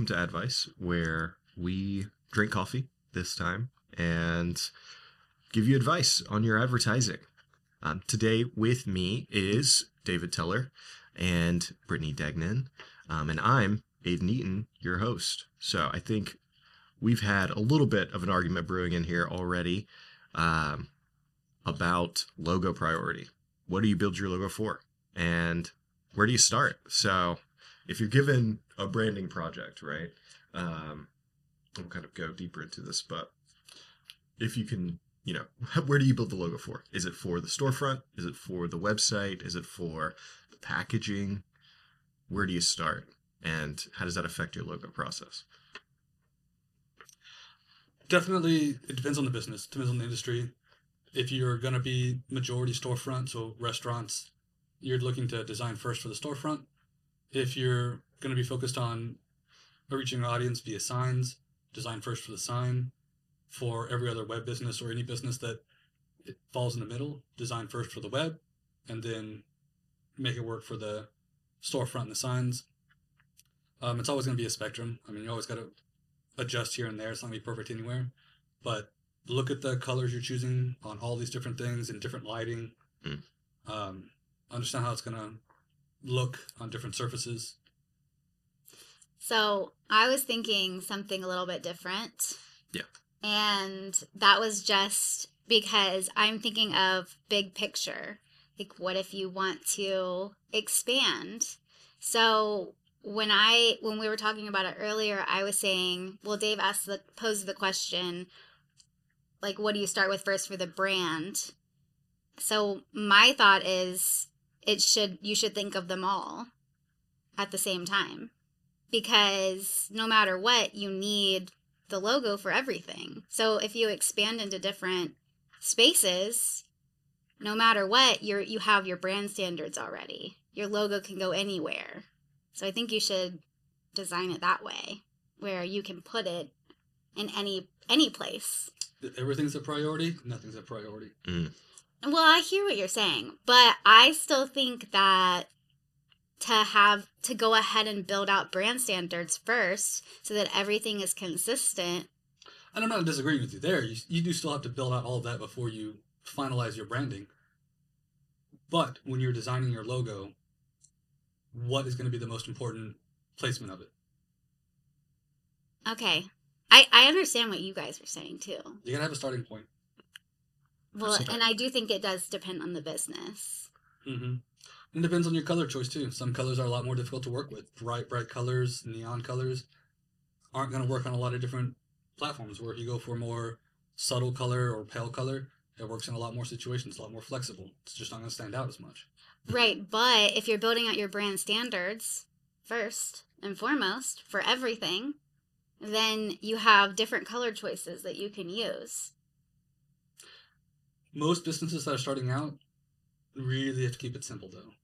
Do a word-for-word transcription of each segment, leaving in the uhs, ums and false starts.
welcome to Advice, where we drink coffee this time and give you advice on your advertising. Um, today with me is David Teller and Brittany Degnan, um, and I'm Aiden Eaton, your host. So I think we've had a little bit of an argument brewing in here already um, about logo priority. What do you build your logo for? And where do you start? So if you're given a branding project, right, um, I'll kind of go deeper into this, but if you can, you know, where do you build the logo for? Is it for the storefront? Is it for the website? Is it for the packaging? Where do you start? And how does that affect your logo process? Definitely, it depends on the business, depends on the industry. If you're going to be majority storefront, so restaurants, you're looking to design first for the storefront. If you're going to be focused on reaching an audience via signs, design first for the sign. For every other web business or any business that it falls in the middle, design first for the web, and then make it work for the storefront and the signs. Um, it's always going to be a spectrum. I mean, you always got to adjust here and there. It's not going to be perfect anywhere. But look at the colors you're choosing on all these different things and different lighting. Mm. Um, understand how it's going to look on different surfaces. So I was thinking something a little bit different. Yeah. And that was just because I'm thinking of big picture. Like, what if you want to expand? So when I when we were talking about it earlier, I was saying, well, Dave asked the posed the question, like, what do you start with first for the brand? So my thought is it should you should think of them all at the same time, because no matter what, you need the logo for everything. So if you expand into different spaces, no matter what, you're you have your brand standards already. Your logo can go anywhere. So I think you should design it that way, where you can put it in any any place. Everything's a priority, nothing's a priority. Mm. Well, I hear what you're saying, but I still think that to have to go ahead and build out brand standards first so that everything is consistent. And I'm not disagreeing with you there. You, you do still have to build out all of that before you finalize your branding. But when you're designing your logo, what is going to be the most important placement of it? Okay. I, I understand what you guys are saying, too. You got to have a starting point. Well, and I do think it does depend on the business. Mm-hmm. It depends on your color choice, too. Some colors are a lot more difficult to work with. Bright, bright colors, neon colors aren't going to work on a lot of different platforms, where if you go for more subtle color or pale color, it works in a lot more situations, a lot more flexible. It's just not going to stand out as much. Right, but if you're building out your brand standards first and foremost for everything, then you have different color choices that you can use. Most businesses that are starting out really have to keep it simple, though.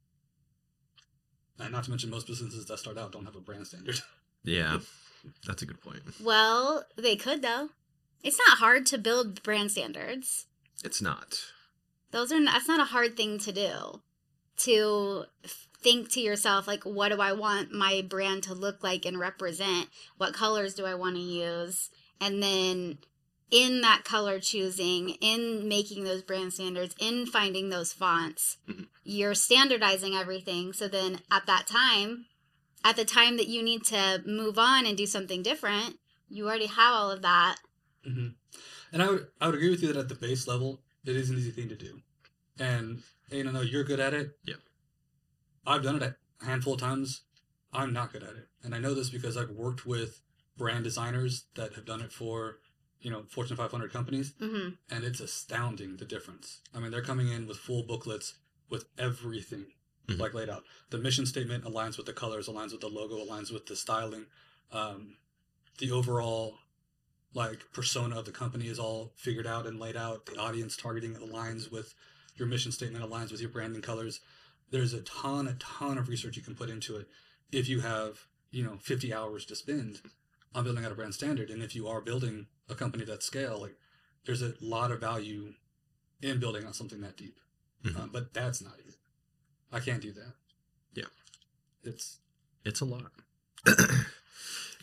And not to mention, most businesses that start out don't have a brand standard. Yeah, that's a good point. Well, they could, though. It's not hard to build brand standards. It's not. Those are. That's not a hard thing to do. To think to yourself, like, what do I want my brand to look like and represent? What colors do I want to use? And then in that color choosing, in making those brand standards, in finding those fonts, mm-hmm. you're standardizing everything. So then at that time, at the time that you need to move on and do something different, you already have all of that. Mm-hmm. And I would I would agree with you that at the base level, it is an easy thing to do. And, you know, you're good at it. Yeah. I've done it a handful of times. I'm not good at it. And I know this because I've worked with brand designers that have done it for, you know, Fortune five hundred companies. Mm-hmm. And it's astounding, the difference. I mean, they're coming in with full booklets with everything, mm-hmm. like laid out. The mission statement aligns with the colors, aligns with the logo, aligns with the styling. Um, the overall, like, persona of the company is all figured out and laid out. The audience targeting aligns with your mission statement, aligns with your branding colors. There's a ton, a ton of research you can put into it if you have, you know, fifty hours to spend on building out a brand standard. And if you are building a company that scale, like, there's a lot of value in building out something that deep. Mm-hmm. Uh, but that's not easy. I can't do that. Yeah. It's it's a lot.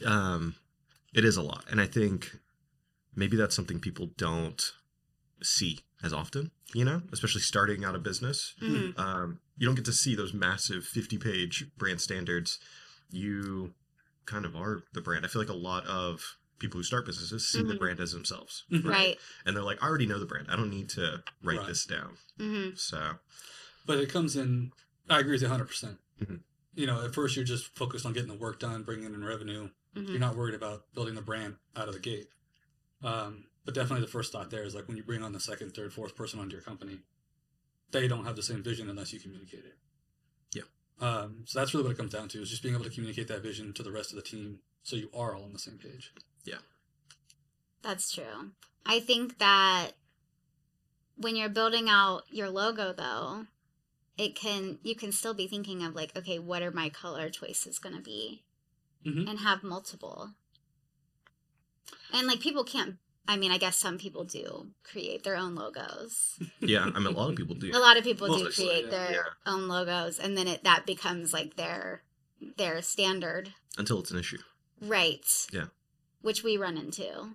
um, it is a lot. And I think maybe that's something people don't see as often, you know, especially starting out a business. Mhm. Um, you don't get to see those massive fifty page brand standards. You kind of are the brand. I feel like a lot of people who start businesses see the Mhm. brand as themselves. Mhm. Right. And they're like, I already know the brand. I don't need to write Right. this down. Mm-hmm. So, But it comes in, I agree with you one hundred percent. Mhm. You know, at first you're just focused on getting the work done, bringing in revenue. Mm-hmm. You're not worried about building the brand out of the gate. Um, but definitely the first thought there is like when you bring on the second, third, fourth person onto your company, they don't have the same vision unless you communicate it. Yeah. Um, so that's really what it comes down to, is just being able to communicate that vision to the rest of the team so you are all on the same page. That's true. I think that when you're building out your logo, though, it can you can still be thinking of like, okay, what are my color choices going to be, Mhm. and have multiple. And like people can't. I mean, I guess some people do create their own logos. yeah, I mean, a lot of people do. A lot of people do Mostly, create yeah. their Yeah. own logos, and then it that becomes like their their standard, Until it's an issue. right? Yeah. Which we run into.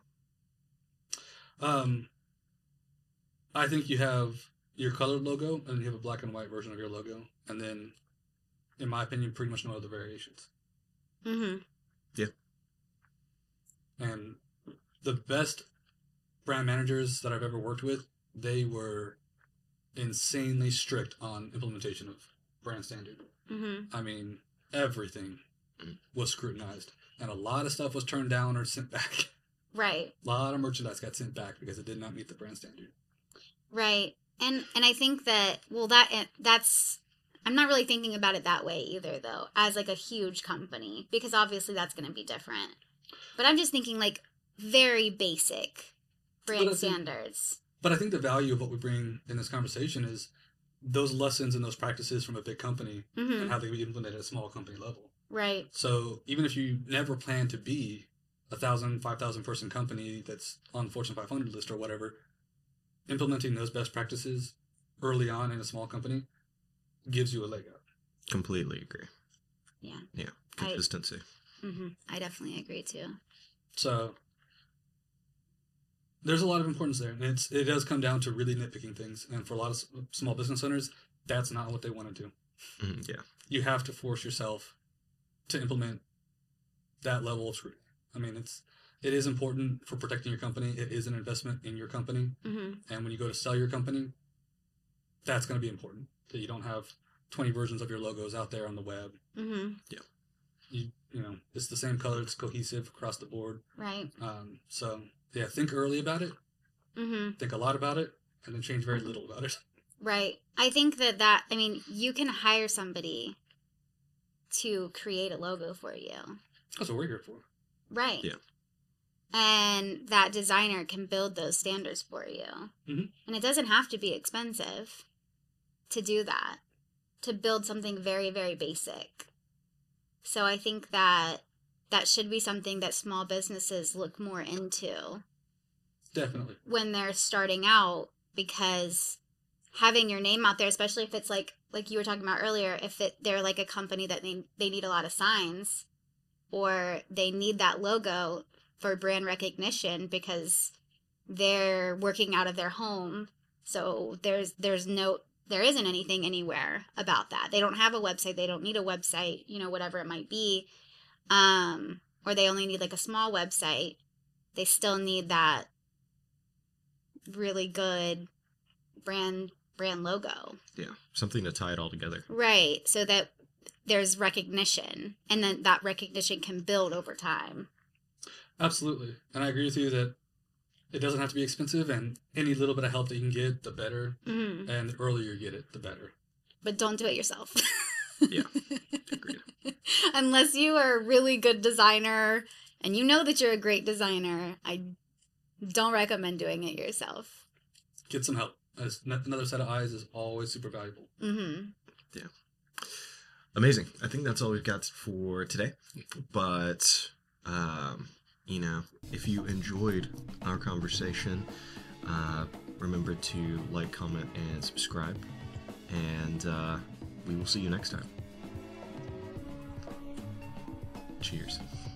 Um, I think you have your colored logo, and then you have a black and white version of your logo, and then, in my opinion, pretty much no other variations. Mm-hmm. And the best brand managers that I've ever worked with, they were insanely strict on implementation of brand standard. Mm-hmm. I mean, everything was scrutinized, and a lot of stuff was turned down or sent back. Right. A lot of merchandise got sent back because it did not meet the brand standard. Right. And and I think that well that that's I'm not really thinking about it that way either though, as like a huge company, because obviously that's going to be different. But I'm just thinking like very basic brand But I think- standards. But I think the value of what we bring in this conversation is those lessons and those practices from a big company Mhm. and how they can be implemented at a small company level. Right. So even if you never plan to be a thousand, five thousand person company that's on the Fortune five hundred list or whatever, implementing those best practices early on in a small company gives you a leg up. Completely agree. Yeah. Yeah. I- Consistency. Mhm. I definitely agree too. So there's a lot of importance there, and it's it does come down to really nitpicking things. And for a lot of s- small business owners, that's not what they want to do. Mhm, yeah. You have to force yourself to implement that level of scrutiny. I mean, it's it is important for protecting your company. It is an investment in your company, Mhm. and when you go to sell your company, that's going to be important. That you don't have twenty versions of your logos out there on the web. Mhm. You you know, it's the same color. It's cohesive across the board. Right. Um, so yeah, think early about it. Mhm. Think a lot about it, and then change very little about it. Right. I think that that I mean, you can hire somebody to create a logo for you. That's what we're here for. Right. Yeah. And that designer can build those standards for you. Mhm. And it doesn't have to be expensive to do that, to build something very, very basic. So I think that that should be something that small businesses look more into Definitely. when they're starting out, because having your name out there, especially if it's like like you were talking about earlier, if it, they're like a company that they, they need a lot of signs, or they need that logo for brand recognition because they're working out of their home, so there's there's no there isn't anything anywhere about that. They don't have a website, they don't need a website, you know, whatever it might be, um or they only need like a small website. They still need that really good brand brand logo, Yeah. Something to tie it all together. right? So that there's recognition, and then that recognition can build over time. Absolutely. And I agree with you that it doesn't have to be expensive, and any little bit of help that you can get, the better. Hmm. And the earlier you get it, the better. But don't do it yourself. Yeah. Agreed. Unless you are a really good designer and you know that you're a great designer, I don't recommend doing it yourself. Get some help. As n- another set of eyes is always super valuable. Mm-hmm. Amazing. I think that's all we've got for today. But, um, you know, if you enjoyed our conversation, uh, remember to like, comment, and subscribe. And uh, we will see you next time. Cheers.